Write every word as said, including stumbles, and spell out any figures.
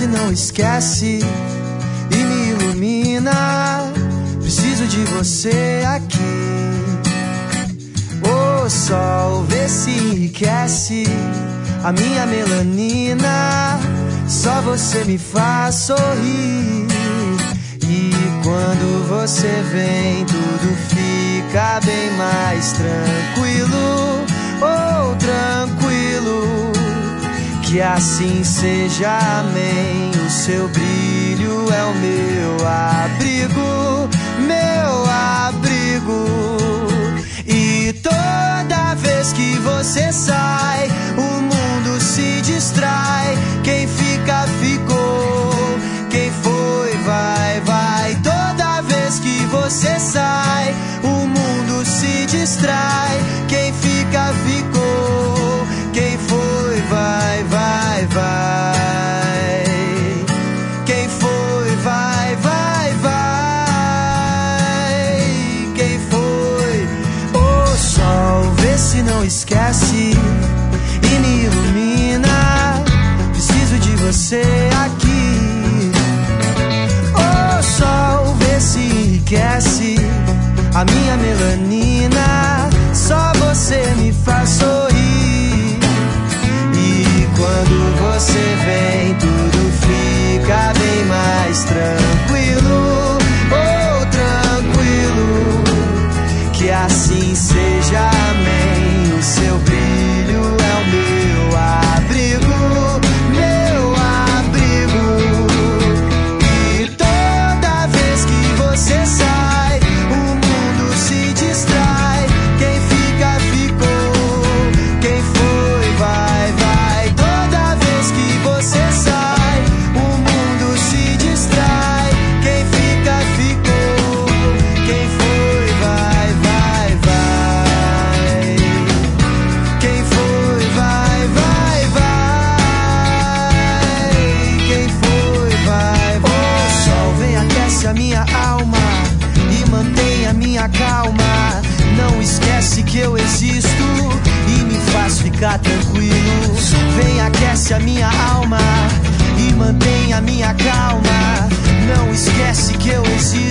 se não esquece e me ilumina. Preciso de você aqui. O sol vê se enriquece a minha melanina. Só você me faz sorrir. E quando você vem, tudo fica bem mais tranquilo. Oh, tranquilo. Que assim seja, amém. O seu brilho é o meu abrigo, meu abrigo. E toda vez que você sai, o mundo se distrai. Quem fica, ficou. Quem foi, vai, vai. Toda vez que você sai, o mundo se distrai. Quem fica, ficou. Quem foi, vai, vai, vai. Quem foi, vai, vai, vai. Quem foi? O sol vê se não esquece e me ilumina. Preciso de você aqui. O sol vê se enriquece a minha melanina. Só você me faz sorrir. E quando você vem, tudo fica bem mais tranquilo. Oh, tranquilo. Que assim seja, amém. O seu brilho é o meu abrigo, meu abrigo. E toda vez que você sai, o mundo se distrai. Quem fica, ficou. Quem foi, vai, vai. Toda vez que você sai, o mundo se distrai. Quem fica, ficou. Quem foi, vai, vai, vai. Quem foi, vai, vai, vai. Quem foi, vai, vai. O sol vem, aquece a minha alma e mantém a minha calma. Não esquece que eu existo e me faz ficar tranquilo. Vem, aquece a minha alma e mantém a minha calma. Não esquece que eu existo